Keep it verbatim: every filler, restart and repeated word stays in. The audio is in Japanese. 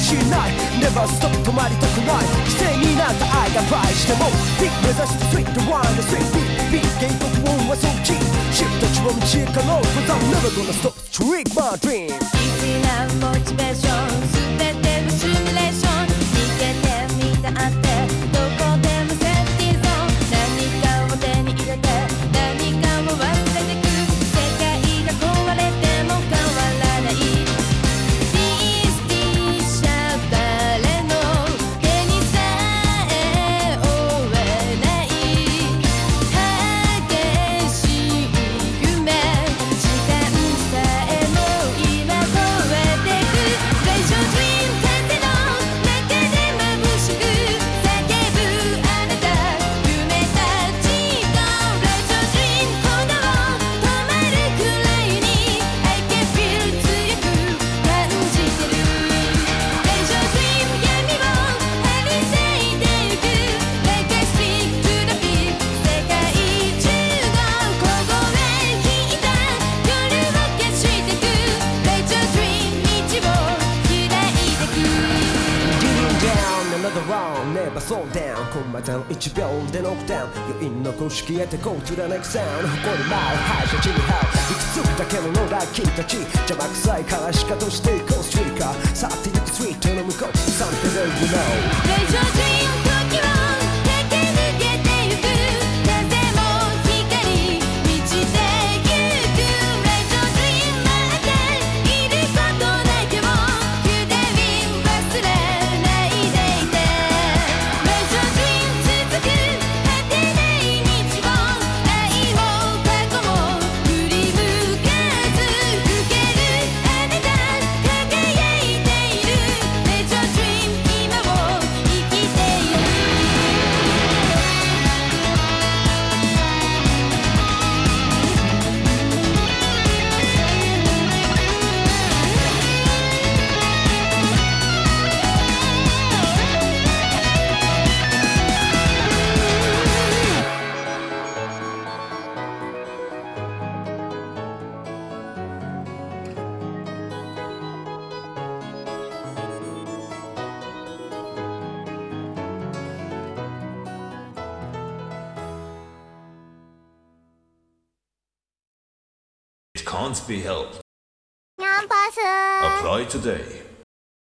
しない Never stop 止まりたくない犠牲になった愛が倍しても Big 目指して Sweet the one the sweet beat Beat 原告音はそっちシフトちは道へかの Cause I'm never gonna stop Trick my dream 必要なモチベーション全てのシミュレーション逃げてみたってどこでもセーフティーゾーン何かを手に入れて何かを忘れてく世界が壊れても変わらないディスティシャ誰の手にさえ負えない激しい夢時間さえも今超えてく Raise your dream 風の中で眩しく叫ぶあなた夢たちと Raise your dream 鼓動止まるくらいに I can feel 強く感じてる Raise your dream 闇を張り裂いてゆく Like I speak to the beat 世界中の凍え引いた夜を消してく Raise your dream 道を開いてく Getting down another round Never slow down コンマゼロいちびょうでノックダウン余韻の公式へて Go to the next sound 誇り舞う敗者地に這ういくつくだけの野良君たち邪魔くさいからしかとしていこうストリーカー去ってゆくストリートの向こう Something that you know Raise your dream 時を駆け抜けてゆく風も光満ちてゆく Raise your dream 待っていることだけを You the win 忘れないでいて Raise your dream 続く果てない道を愛も過去も振り向かず受けるあなた輝いている Raise your dream 今を生きている It can't be helped. キャンパス Apply today.